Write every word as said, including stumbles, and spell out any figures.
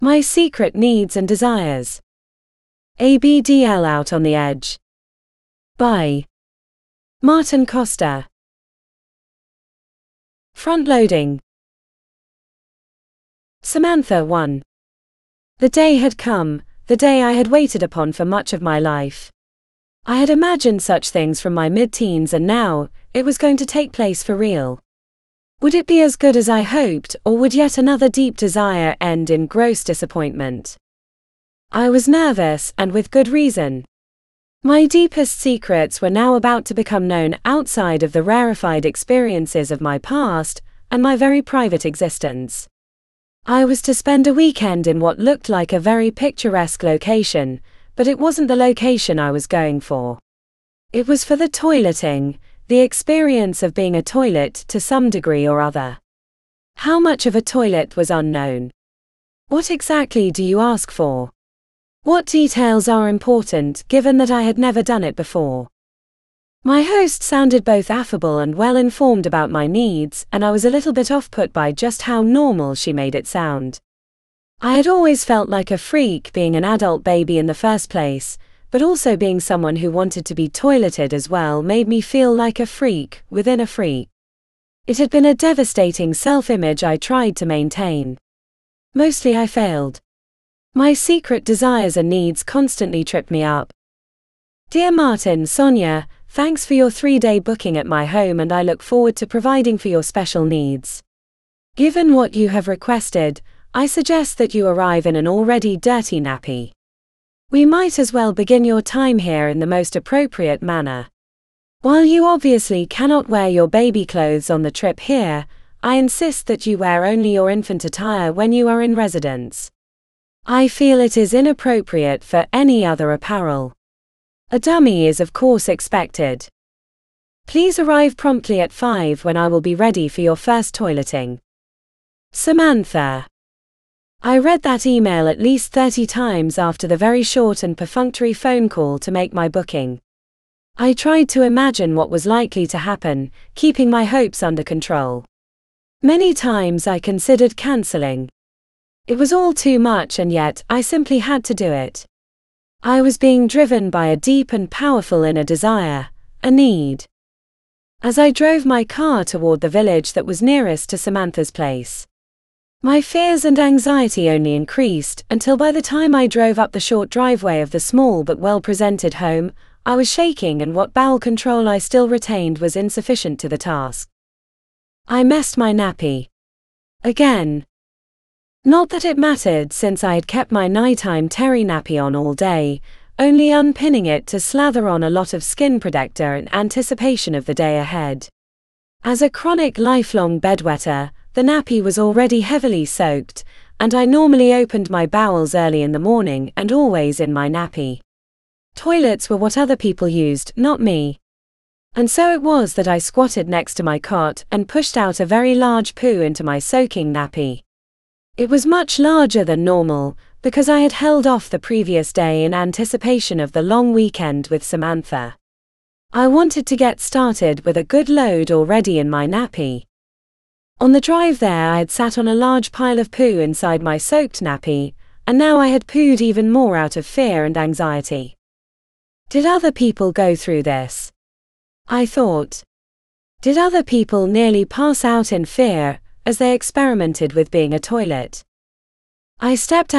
My secret needs and desires. A B D L Out on the Edge. By Martin Costa. Front-loading. Samantha one. The day had come, the day I had waited upon for much of my life. I had imagined such things from my mid-teens, and now, it was going to take place for real. Would it be as good as I hoped, or would yet another deep desire end in gross disappointment? I was nervous, and with good reason. My deepest secrets were now about to become known outside of the rarefied experiences of my past, and my very private existence. I was to spend a weekend in what looked like a very picturesque location, but it wasn't the location I was going for. It was for the toileting, the experience of being a toilet to some degree or other. How much of a toilet was unknown? What exactly do you ask for? What details are important, given that I had never done it before? My host sounded both affable and well-informed about my needs, and I was a little bit off-put by just how normal she made it sound. I had always felt like a freak being an adult baby in the first place, but also being someone who wanted to be toileted as well made me feel like a freak within a freak. It had been a devastating self-image I tried to maintain. Mostly I failed. My secret desires and needs constantly tripped me up. Dear Martin, Sonia, thanks for your three-day booking at my home, and I look forward to providing for your special needs. Given what you have requested, I suggest that you arrive in an already dirty nappy. We might as well begin your time here in the most appropriate manner. While you obviously cannot wear your baby clothes on the trip here, I insist that you wear only your infant attire when you are in residence. I feel it is inappropriate for any other apparel. A dummy is of course expected. Please arrive promptly at five when I will be ready for your first toileting. Samantha. I read that email at least thirty times after the very short and perfunctory phone call to make my booking. I tried to imagine what was likely to happen, keeping my hopes under control. Many times I considered cancelling. It was all too much, and yet I simply had to do it. I was being driven by a deep and powerful inner desire, a need. As I drove my car toward the village that was nearest to Samantha's place, my fears and anxiety only increased until by the time I drove up the short driveway of the small but well-presented home, I was shaking, and what bowel control I still retained was insufficient to the task. I messed my nappy. Again. Not that it mattered, since I had kept my nighttime terry nappy on all day, only unpinning it to slather on a lot of skin protector in anticipation of the day ahead. As a chronic lifelong bedwetter, the nappy was already heavily soaked, and I normally opened my bowels early in the morning and always in my nappy. Toilets were what other people used, not me. And so it was that I squatted next to my cot and pushed out a very large poo into my soaking nappy. It was much larger than normal, because I had held off the previous day in anticipation of the long weekend with Samantha. I wanted to get started with a good load already in my nappy. On the drive there I had sat on a large pile of poo inside my soaked nappy, and now I had pooed even more out of fear and anxiety. Did other people go through this? I thought. Did other people nearly pass out in fear as they experimented with being a toilet? I stepped